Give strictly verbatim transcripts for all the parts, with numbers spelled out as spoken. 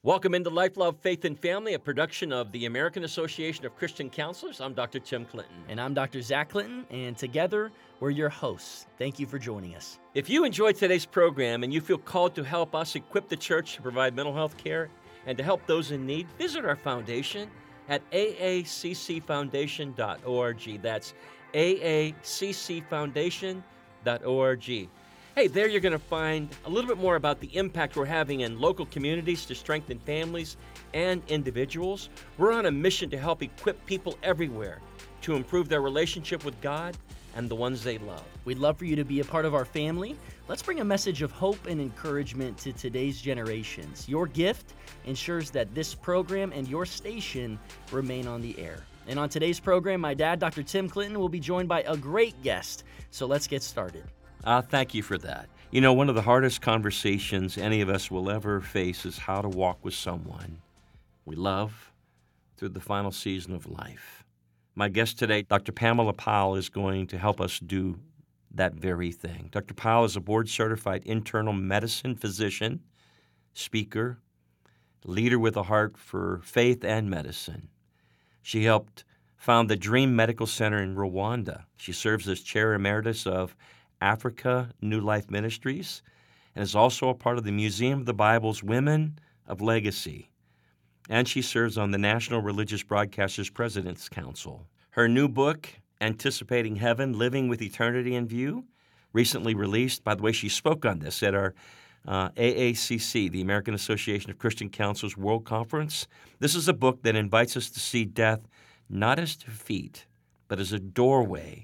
Welcome into Life, Love, Faith, and Family, a production of the American Association of Christian Counselors. I'm Doctor Tim Clinton. And I'm Doctor Zach Clinton, and together we're your hosts. Thank you for joining us. If you enjoyed today's program and you feel called to help us equip the church to provide mental health care and to help those in need, visit our foundation at a a c c foundation dot org. That's a a c c foundation dot org. Hey, there you're going to find a little bit more about the impact we're having in local communities to strengthen families and individuals. We're on a mission to help equip people everywhere to improve their relationship with God and the ones they love. We'd love for you to be a part of our family. Let's bring a message of hope and encouragement to today's generations. Your gift ensures that this program and your station remain on the air. And on today's program, my dad, Doctor Tim Clinton, will be joined by a great guest. So let's get started. Uh, thank you for that. You know, one of the hardest conversations any of us will ever face is how to walk with someone we love through the final season of life. My guest today, Doctor Pamela Powell, is going to help us do that very thing. Doctor Powell is a board-certified internal medicine physician, speaker, leader with a heart for faith and medicine. She helped found the Dream Medical Center in Rwanda. She serves as chair emeritus of Africa New Life Ministries, and is also a part of the Museum of the Bible's Women of Legacy. And she serves on the National Religious Broadcasters President's Council. Her new book, Anticipating Heaven, Living with Eternity in View, recently released. By the way, she spoke on this at our uh, A A C C, the American Association of Christian Counselors World Conference. This is a book that invites us to see death not as defeat, but as a doorway,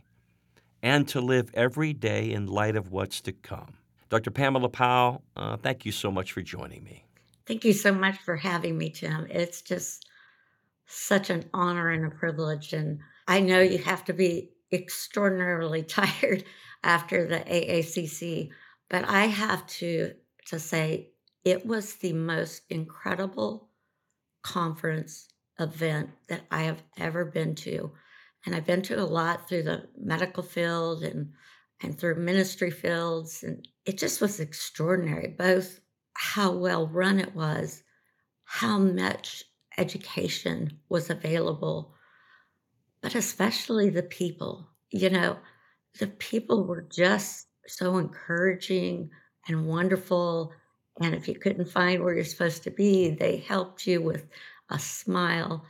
and to live every day in light of what's to come. Doctor Pamela Powell, uh, thank you so much for joining me. Thank you so much for having me, Tim. It's just such an honor and a privilege. And I know you have to be extraordinarily tired after the A A C C, but I have to, to say it was the most incredible conference event that I have ever been to. And I've been to a lot through the medical field and, and through ministry fields. And it just was extraordinary, both how well run it was, how much education was available, but especially the people. You know, the people were just so encouraging and wonderful. And if you couldn't find where you're supposed to be, they helped you with a smile.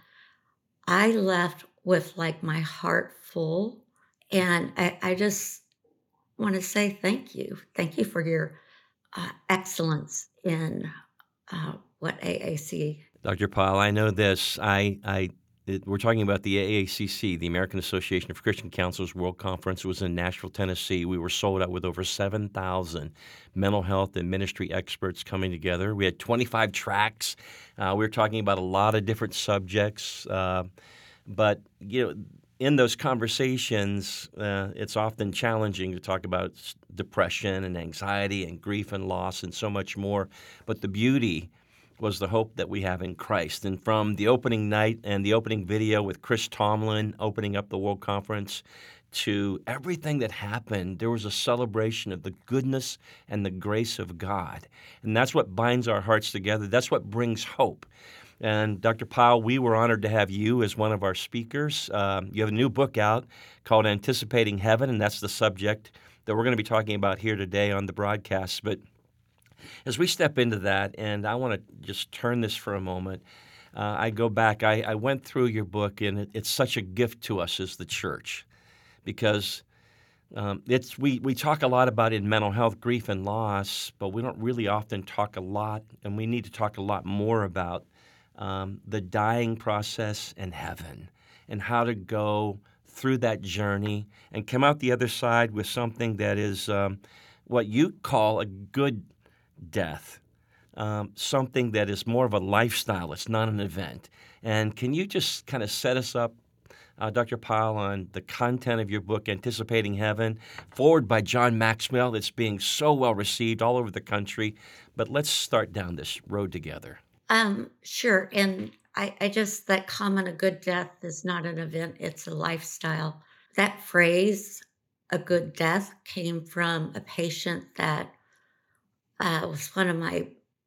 I left with like my heart full. And I, I just want to say thank you. Thank you for your uh, excellence in uh, what A A C. Doctor Powell, I know this. I, I, it, we're talking about the A A C C, the American Association of Christian Counselors World Conference. It was in Nashville, Tennessee. We were sold out with over seven thousand mental health and ministry experts coming together. We had twenty-five tracks. Uh, we were talking about a lot of different subjects. Uh, But, you know, in those conversations, uh, it's often challenging to talk about depression and anxiety and grief and loss and so much more. But the beauty was the hope that we have in Christ. And from the opening night and the opening video with Chris Tomlin opening up the World Conference to everything that happened, there was a celebration of the goodness and the grace of God. And that's what binds our hearts together. That's what brings hope. And Doctor Powell, we were honored to have you as one of our speakers. Um, you have a new book out called Anticipating Heaven, and that's the subject that we're going to be talking about here today on the broadcast. But as we step into that, and I want to just turn this for a moment, uh, I go back. I, I went through your book, and it, it's such a gift to us as the church because um, it's we, we talk a lot about in mental health, grief and loss, but we don't really often talk a lot, and we need to talk a lot more about Um, the dying process and heaven and how to go through that journey and come out the other side with something that is um, what you call a good death, um, something that is more of a lifestyle. It's not an event. And can you just kind of set us up, uh, Doctor Powell, on the content of your book, Anticipating Heaven, forward by John Maxwell? It's being so well received all over the country. But let's start down this road together. Um, sure. And I, I just, that comment, a good death is not an event, it's a lifestyle. That phrase, a good death, came from a patient that uh, was one of my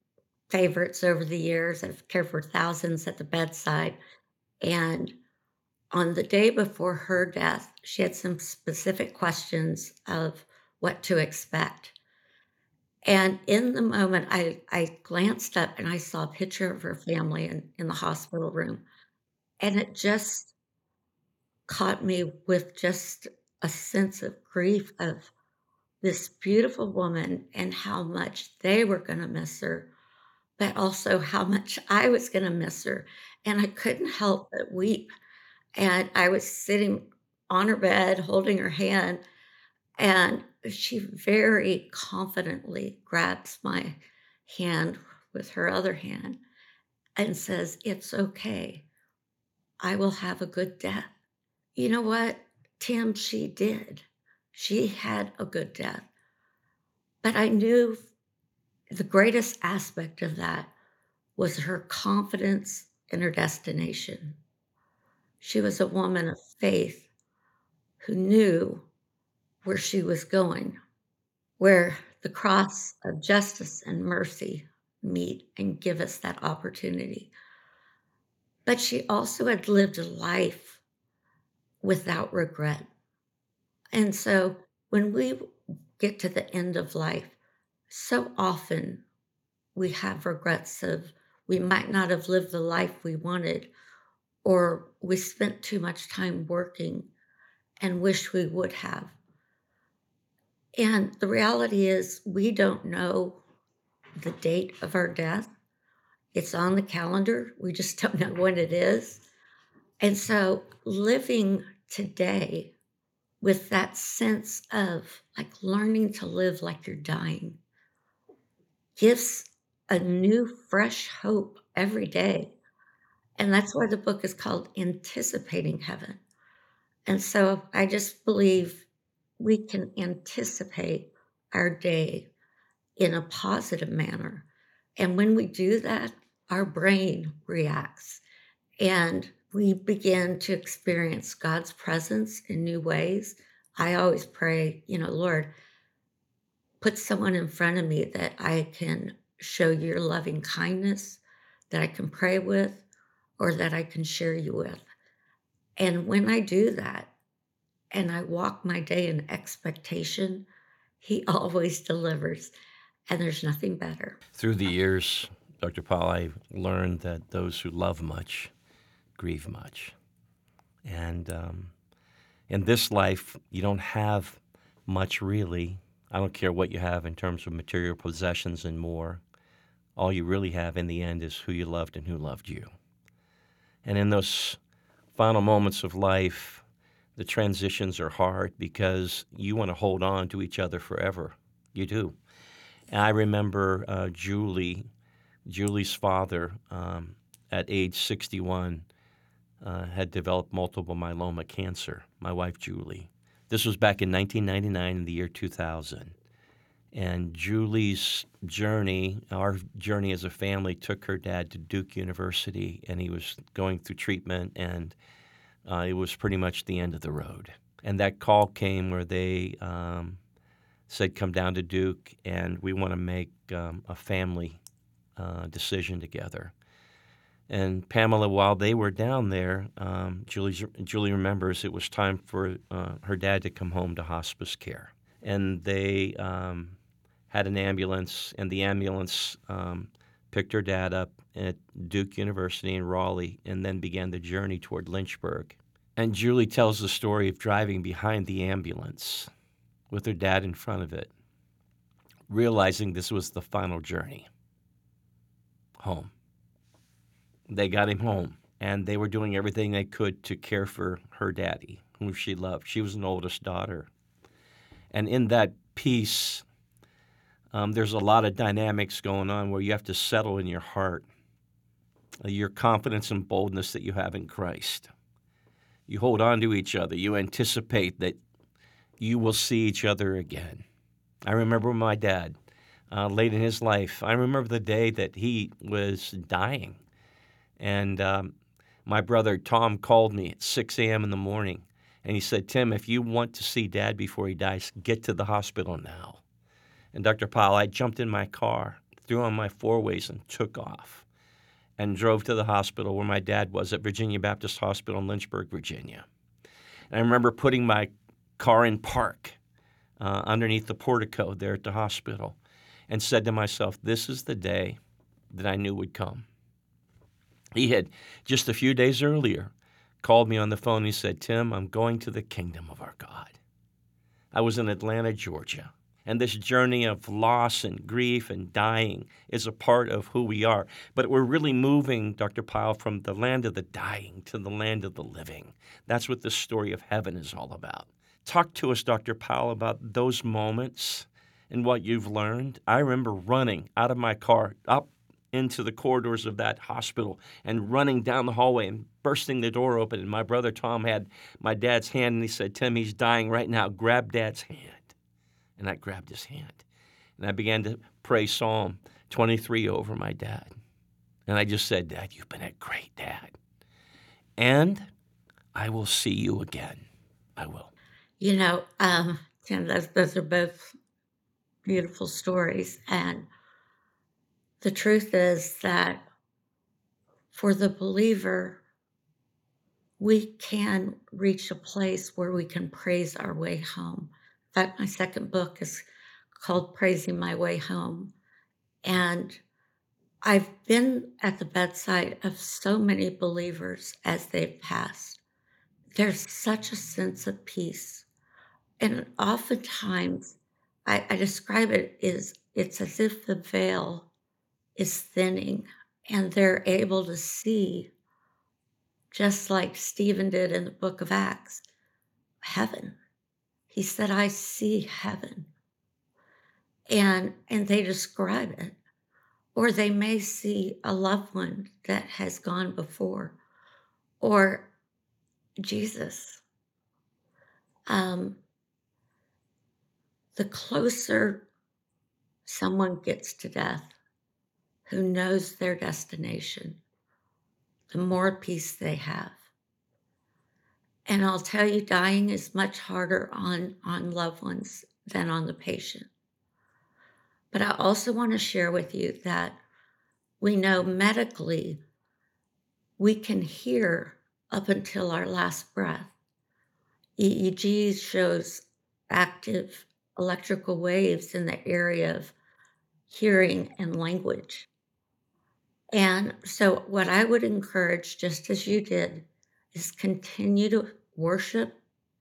favorites over the years. I've cared for thousands at the bedside. And on the day before her death, she had some specific questions of what to expect. And in the moment, I, I glanced up and I saw a picture of her family in, in the hospital room. And it just caught me with just a sense of grief of this beautiful woman and how much they were going to miss her, but also how much I was going to miss her. And I couldn't help but weep. And I was sitting on her bed holding her hand, and she very confidently grabs my hand with her other hand and says, "It's okay. I will have a good death." You know what, Tim? She did. She had a good death. But I knew the greatest aspect of that was her confidence in her destination. She was a woman of faith who knew where she was going, where the cross of justice and mercy meet and give us that opportunity. But she also had lived a life without regret. And so when we get to the end of life, so often we have regrets of we might not have lived the life we wanted, or we spent too much time working and wish we would have. And the reality is, we don't know the date of our death. It's on the calendar. We just don't know when it is. And so living today with that sense of like learning to live like you're dying gives a new, fresh hope every day. And that's why the book is called Anticipating Heaven. And so I just believe we can anticipate our day in a positive manner. And when we do that, our brain reacts and we begin to experience God's presence in new ways. I always pray, you know, Lord, put someone in front of me that I can show your loving kindness, that I can pray with, or that I can share you with. And when I do that and I walk my day in expectation, He always delivers. And there's nothing better. Through the years, Doctor Paul, I learned that those who love much grieve much. And um, in this life, you don't have much really. I don't care what you have in terms of material possessions and more. All you really have in the end is who you loved and who loved you. And in those final moments of life, the transitions are hard because you want to hold on to each other forever. You do. And I remember uh, Julie, Julie's father, um, at age sixty-one, uh, had developed multiple myeloma cancer, my wife Julie. This was back in nineteen ninety-nine, in the year two thousand. And Julie's journey, our journey as a family, took her dad to Duke University, and he was going through treatment, and uh, it was pretty much the end of the road. And that call came where they um, said, come down to Duke, and we want to make um, a family uh, decision together. And Pamela, while they were down there, um, Julie, Julie remembers it was time for uh, her dad to come home to hospice care. And they um, had an ambulance, and the ambulance um, picked her dad up at Duke University in Raleigh and then began the journey toward Lynchburg. And Julie tells the story of driving behind the ambulance with her dad in front of it, realizing this was the final journey home. They got him home, and they were doing everything they could to care for her daddy, whom she loved. She was an oldest daughter. And in that piece, um, there's a lot of dynamics going on where you have to settle in your heart uh, your confidence and boldness that you have in Christ. You hold on to each other. You anticipate that you will see each other again. I remember my dad, uh, late in his life, I remember the day that he was dying. And um, my brother Tom called me at six a.m. in the morning, and he said, Tim, if you want to see Dad before he dies, get to the hospital now. And Doctor Powell, I jumped in my car, threw on my four ways and took off and drove to the hospital where my dad was at Virginia Baptist Hospital in Lynchburg, Virginia. And I remember putting my car in park uh, underneath the portico there at the hospital and said to myself, this is the day that I knew would come. He had just a few days earlier called me on the phone. He said, Tim, I'm going to the kingdom of our God. I was in Atlanta, Georgia. And this journey of loss and grief and dying is a part of who we are. But we're really moving, Doctor Pyle, from the land of the dying to the land of the living. That's what the story of heaven is all about. Talk to us, Doctor Pyle, about those moments and what you've learned. I remember running out of my car up into the corridors of that hospital and running down the hallway and bursting the door open. And my brother Tom had my dad's hand, and he said, Tim, he's dying right now. Grab Dad's hand. And I grabbed his hand, and I began to pray Psalm twenty-three over my dad. And I just said, Dad, you've been a great dad. And I will see you again. I will. You know, um, Tim, those, those are both beautiful stories. And the truth is that for the believer, we can reach a place where we can praise our way home. In fact, my second book is called Praising My Way Home. And I've been at the bedside of so many believers as they've passed. There's such a sense of peace. And oftentimes, I, I describe it as it's as if the veil is thinning and they're able to see, just like Stephen did in the book of Acts, heaven. He said, I see heaven. And, and they describe it. Or they may see a loved one that has gone before, or Jesus. Um, the closer someone gets to death, who knows their destination, the more peace they have. And I'll tell you, dying is much harder on, on loved ones than on the patient. But I also want to share with you that we know medically we can hear up until our last breath. E E G shows active electrical waves in the area of hearing and language. And so what I would encourage, just as you did, is continue to worship,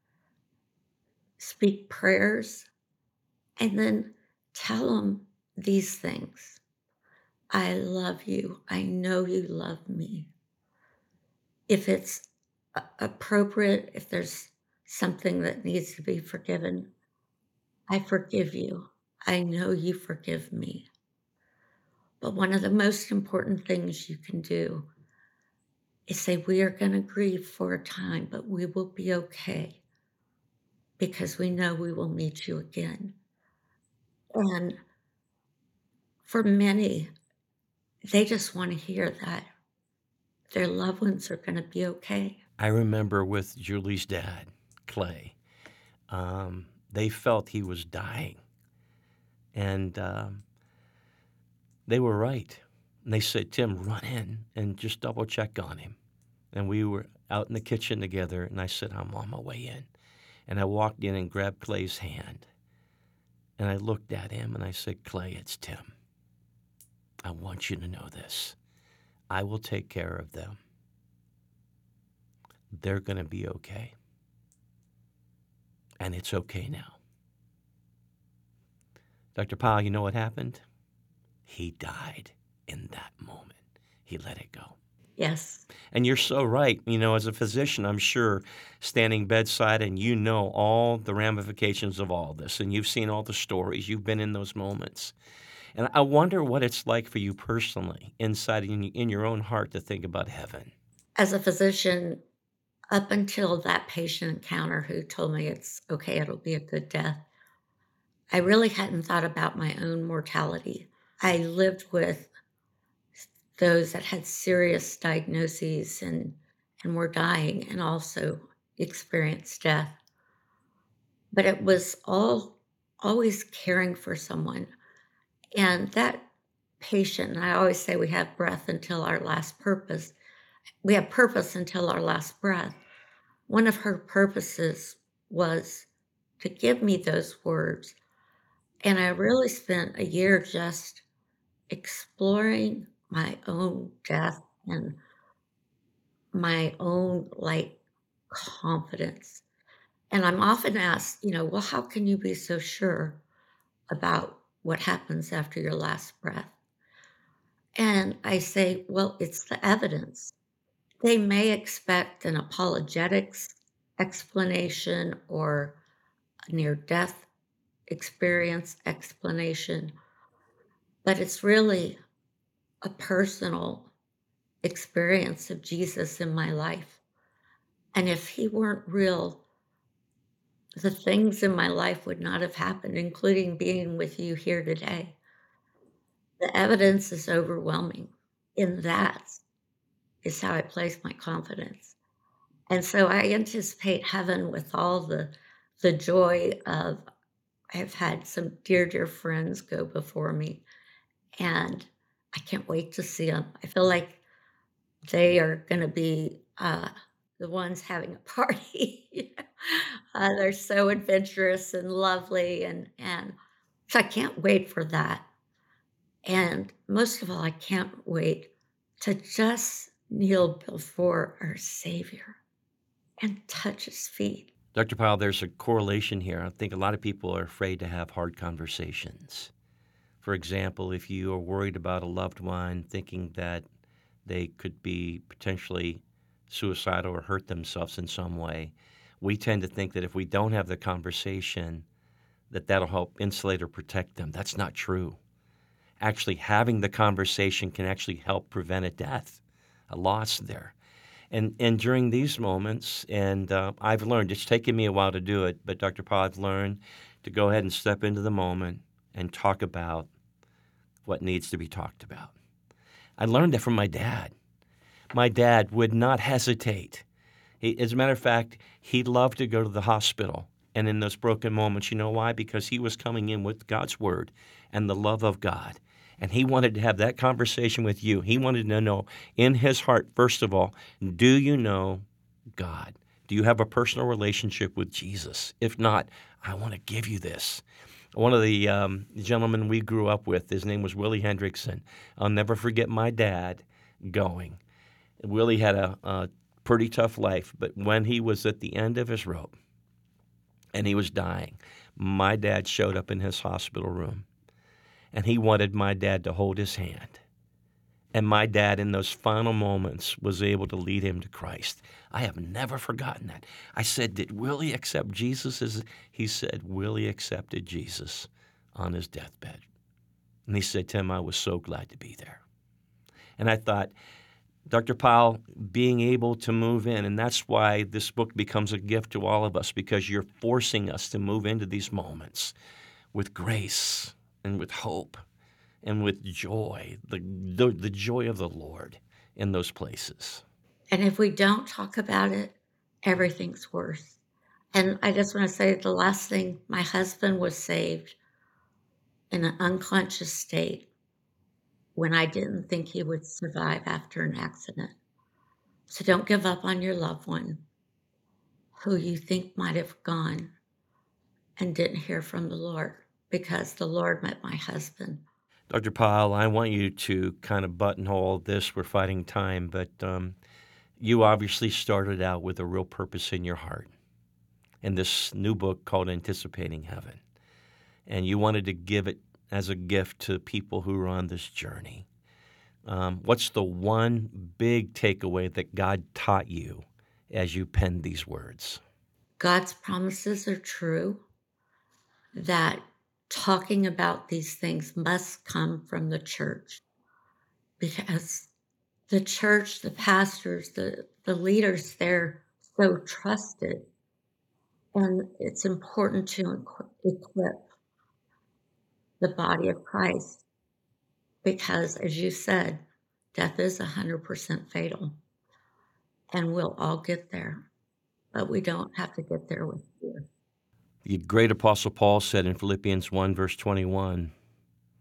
speak prayers, and then tell them these things. I love you. I know you love me. If it's a- appropriate, if there's something that needs to be forgiven, I forgive you. I know you forgive me. But one of the most important things you can do is say, we are going to grieve for a time, but we will be okay because we know we will meet you again. And for many, they just want to hear that their loved ones are going to be okay. I remember with Julie's dad, Clay, um, they felt he was dying. And um, they were right. And they said, Tim, run in and just double check on him. And we were out in the kitchen together, and I said, I'm on my way in. And I walked in and grabbed Clay's hand. And I looked at him, and I said, Clay, it's Tim. I want you to know this. I will take care of them. They're going to be okay. And it's okay now. Doctor Pyle, you know what happened? He died in that moment. He let it go. Yes. And you're so right. You know, as a physician, I'm sure standing bedside and you know all the ramifications of all this, and you've seen all the stories. You've been in those moments. And I wonder what it's like for you personally, inside in, in your own heart, to think about heaven. As a physician, up until that patient encounter who told me it's okay, it'll be a good death, I really hadn't thought about my own mortality. I lived with those that had serious diagnoses and, and were dying and also experienced death. But it was all always caring for someone. And that patient. And I always say we have breath until our last purpose. We have purpose until our last breath. One of her purposes was to give me those words. And I really spent a year just exploring my own death and my own like confidence. And I'm often asked, you know, well, how can you be so sure about what happens after your last breath? And I say, well, it's the evidence. They may expect an apologetics explanation or a near death experience explanation, but it's really a personal experience of Jesus in my life. And if he weren't real, the things in my life would not have happened, including being with you here today. The evidence is overwhelming. In that is how I place my confidence. And so I anticipate heaven with all the the joy of I've had some dear, dear friends go before me, and I can't wait to see them. I feel like they are gonna be, uh, the ones having a party, you know? Uh, they're so adventurous and lovely, and and so I can't wait for that, and most of all, I can't wait to just kneel before our Savior and touch His feet. Doctor Powell, there's a correlation here. I think a lot of people are afraid to have hard conversations. For example, if you are worried about a loved one, thinking that they could be potentially suicidal or hurt themselves in some way, we tend to think that if we don't have the conversation, that that'll help insulate or protect them. That's not true. Actually, having the conversation can actually help prevent a death, a loss there. And and during these moments, and uh, I've learned, it's taken me a while to do it, but Doctor Paul, I've learned to go ahead and step into the moment and talk about what needs to be talked about. I learned that from my dad. My dad would not hesitate. He, as a matter of fact, he loved to go to the hospital. And in those broken moments, you know why? Because he was coming in with God's word and the love of God. And he wanted to have that conversation with you. He wanted to know in his heart, first of all, do you know God? Do you have a personal relationship with Jesus? If not, I want to give you this. One of the um, gentlemen we grew up with, his name was Willie Hendrickson. I'll never forget my dad going. Willie had a, a pretty tough life, but when he was at the end of his rope and he was dying, my dad showed up in his hospital room. And he wanted my dad to hold his hand. And my dad, in those final moments, was able to lead him to Christ. I have never forgotten that. I said, did Willie accept Jesus? As He said, Willie accepted Jesus on his deathbed. And he said, Tim, I was so glad to be there. And I thought, Doctor Powell, being able to move in, and that's why this book becomes a gift to all of us, because you're forcing us to move into these moments with grace and with hope and with joy, the, the the joy of the Lord in those places. And if we don't talk about it, everything's worse. And I just want to say the last thing, my husband was saved in an unconscious state when I didn't think he would survive after an accident. So don't give up on your loved one who you think might have gone and didn't hear from the Lord, because the Lord met my husband. Doctor Powell, I want you to kind of buttonhole this. We're fighting time, but um, you obviously started out with a real purpose in your heart in this new book called Anticipating Heaven. And you wanted to give it as a gift to people who are on this journey. Um, what's the one big takeaway that God taught you as you penned these words? God's promises are true, that talking about these things must come from the church, because the church, the pastors, the, the leaders, they're so trusted. And it's important to equi- equip the body of Christ, because, as you said, death is one hundred percent fatal, and we'll all get there, but we don't have to get there with fear. The great Apostle Paul said in Philippians one, verse twenty-one,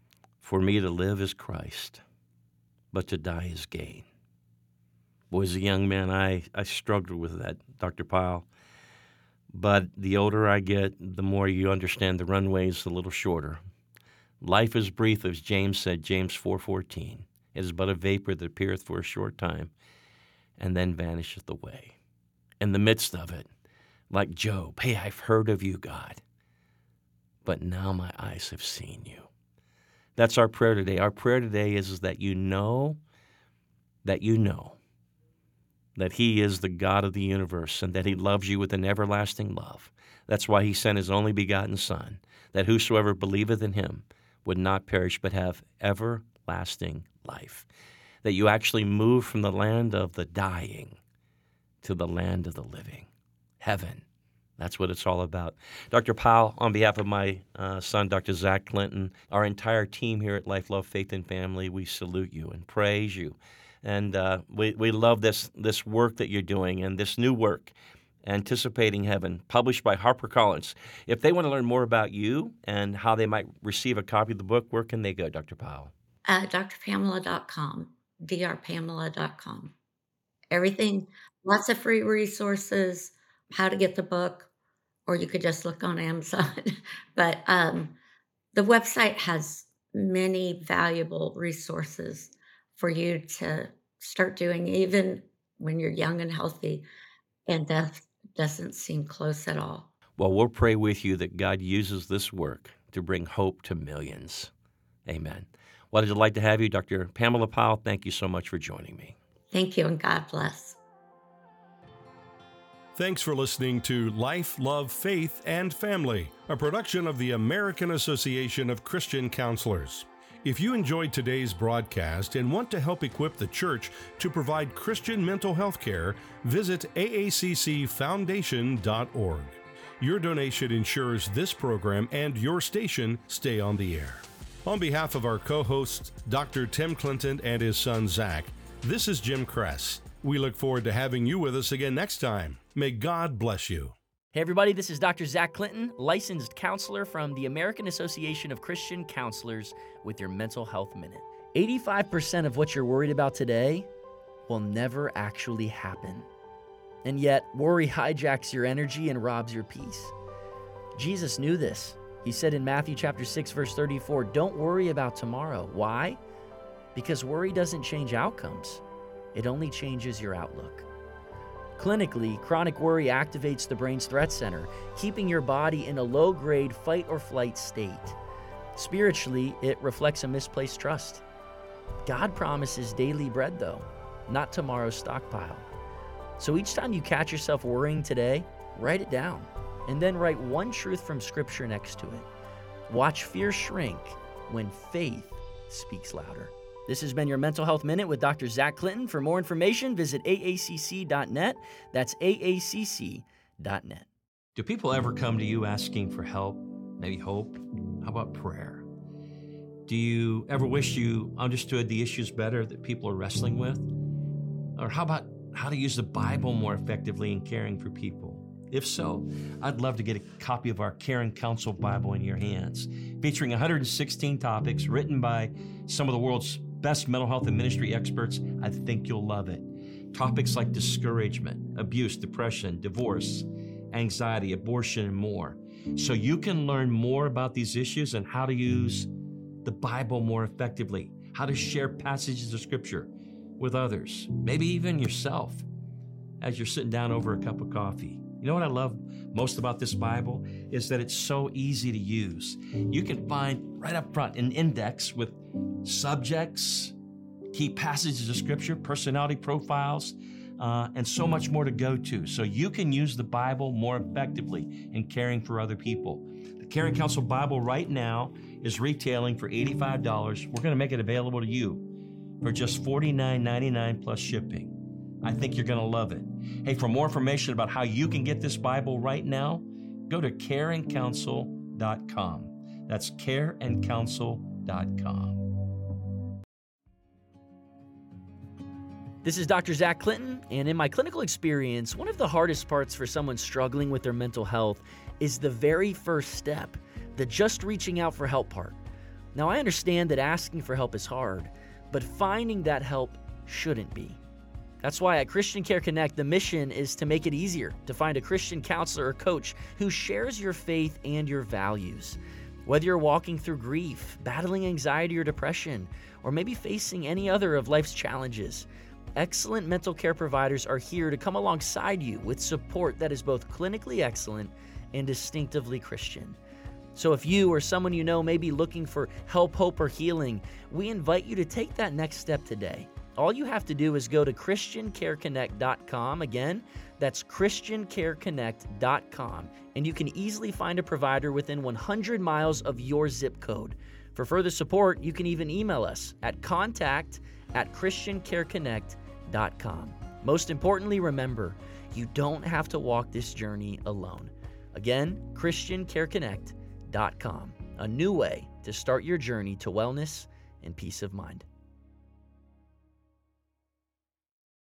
For me to live is Christ, but to die is gain. Boy, as a young man, I, I struggled with that, Doctor Pyle. But the older I get, the more you understand the runway is a little shorter. Life is brief, as James said, James four fourteen. It is but a vapor that appeareth for a short time, and then vanisheth away. In the midst of it, like Job, hey, I've heard of you, God, but now my eyes have seen you. That's our prayer today. Our prayer today is, is that you know, that you know, that he is the God of the universe and that he loves you with an everlasting love. That's why he sent his only begotten Son, that whosoever believeth in him would not perish but have everlasting life. That you actually move from the land of the dying to the land of the living, heaven. That's what it's all about. Doctor Pyle, on behalf of my uh, son, Doctor Zach Clinton, our entire team here at Life, Love, Faith, and Family, we salute you and praise you. And uh, we, we love this, this work that you're doing and this new work, Anticipating Heaven, published by HarperCollins. If they want to learn more about you and how they might receive a copy of the book, where can they go, Doctor Pyle? Uh, d r pamela dot com, d r pamela dot com. Everything, lots of free resources, how to get the book, or you could just look on Amazon. But um, the website has many valuable resources for you to start doing, even when you're young and healthy, and death doesn't seem close at all. Well, we'll pray with you that God uses this work to bring hope to millions. Amen. What a delight to have you, Doctor Pamela Pyle. Thank you so much for joining me. Thank you, and God bless. Thanks for listening to Life, Love, Faith, and Family, a production of the American Association of Christian Counselors. If you enjoyed today's broadcast and want to help equip the church to provide Christian mental health care, visit A A C C foundation dot org. Your donation ensures this program and your station stay on the air. On behalf of our co-hosts, Doctor Tim Clinton and his son Zach, this is Jim Kress. We look forward to having you with us again next time. May God bless you. Hey everybody, this is Doctor Zach Clinton, licensed counselor from the American Association of Christian Counselors with your Mental Health Minute. eighty-five percent of what you're worried about today will never actually happen. And yet, worry hijacks your energy and robs your peace. Jesus knew this. He said in Matthew chapter six, verse thirty-four, "Don't worry about tomorrow." Why? Because worry doesn't change outcomes. It only changes your outlook. Clinically, chronic worry activates the brain's threat center, keeping your body in a low-grade fight or flight state. Spiritually, it reflects a misplaced trust. God promises daily bread, though, not tomorrow's stockpile. So each time you catch yourself worrying today, write it down, and then write one truth from Scripture next to it. Watch fear shrink when faith speaks louder. This has been your Mental Health Minute with Doctor Zach Clinton. For more information, visit A A C C dot net. That's A A C C dot net. Do people ever come to you asking for help, maybe hope? How about prayer? Do you ever wish you understood the issues better that people are wrestling with? Or how about how to use the Bible more effectively in caring for people? If so, I'd love to get a copy of our Care and Counsel Bible in your hands, featuring one hundred sixteen topics written by some of the world's best mental health and ministry experts. I think you'll love it. Topics like discouragement, abuse, depression, divorce, anxiety, abortion, and more. So you can learn more about these issues and how to use the Bible more effectively, how to share passages of Scripture with others, maybe even yourself, as you're sitting down over a cup of coffee. You know what I love most about this Bible is that it's so easy to use. You can find right up front an index with subjects, key passages of Scripture, personality profiles, uh, and so much more to go to. So you can use the Bible more effectively in caring for other people. The Care and Counsel Bible right now is retailing for eighty-five dollars. We're going to make it available to you for just forty-nine ninety-nine plus shipping. I think you're going to love it. Hey, for more information about how you can get this Bible right now, go to care and counsel dot com. That's care and counsel dot com. This is Doctor Zach Clinton, and in my clinical experience, one of the hardest parts for someone struggling with their mental health is the very first step, the just reaching out for help part. Now, I understand that asking for help is hard, but finding that help shouldn't be. That's why at Christian Care Connect, the mission is to make it easier to find a Christian counselor or coach who shares your faith and your values. Whether you're walking through grief, battling anxiety or depression, or maybe facing any other of life's challenges, excellent mental care providers are here to come alongside you with support that is both clinically excellent and distinctively Christian. So if you or someone you know may be looking for help, hope, or healing, we invite you to take that next step today. All you have to do is go to christian care connect dot com. Again, that's christian care connect dot com, and you can easily find a provider within one hundred miles of your zip code. For further support, you can even email us at contact at christian care connect dot com. Most importantly, remember, you don't have to walk this journey alone. Again, christian care connect dot com, a new way to start your journey to wellness and peace of mind.